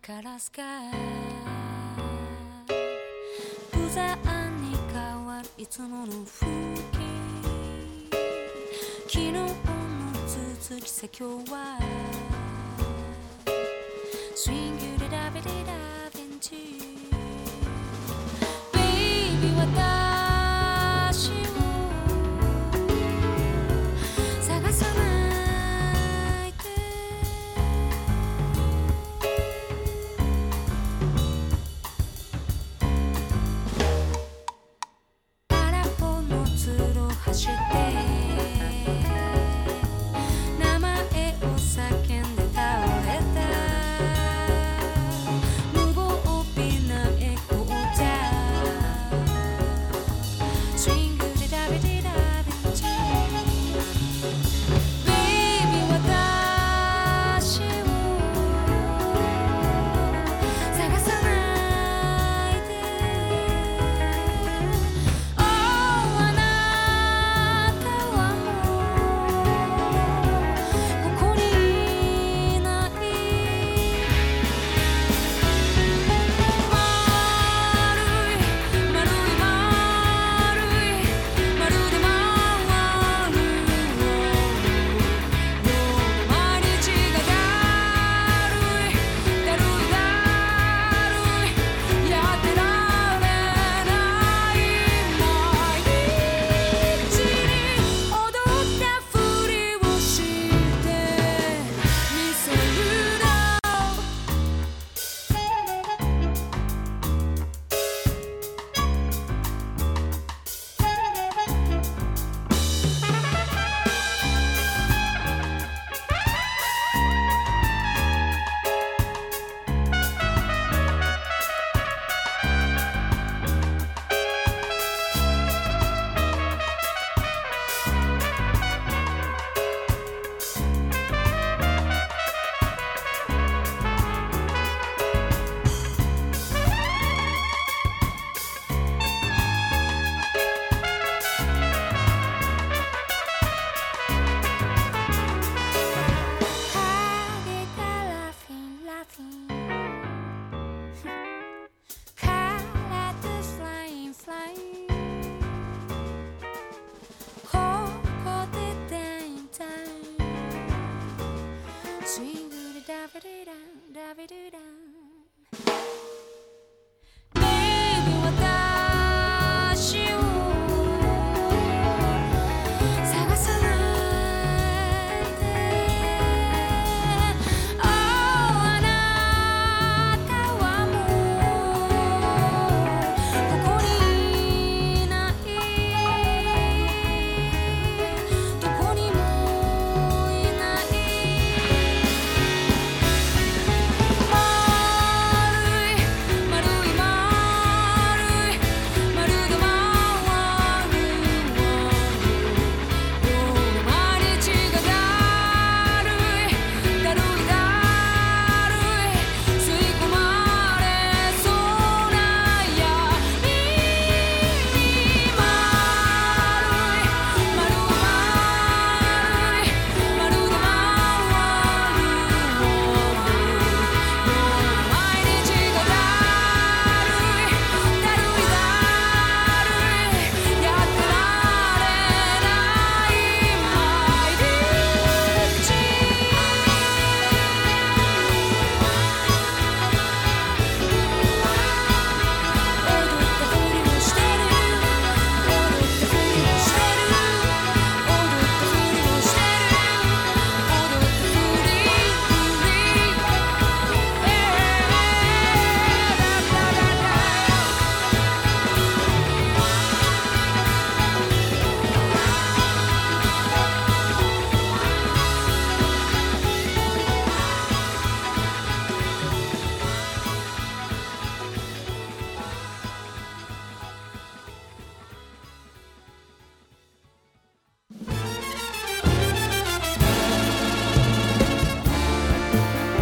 カラスが無残に変わるいつもの風景、昨日の続きさ今日はスイングでダビデダヴィンチベイビー私を探さないで空っぽの通路走って名前を叫んで倒れた無防備なエコーじゃスイングでダビデダヴィンチベイビー私を探さないでOh あなたはもうここにいない丸い丸い丸いまるで回る毎日がだるいだるいだるいやってられない毎日に踊ったふりをしてみせるの影がラフィンラフィンColors flying flying ここでダインタイムスイングでダビデダンダビデダン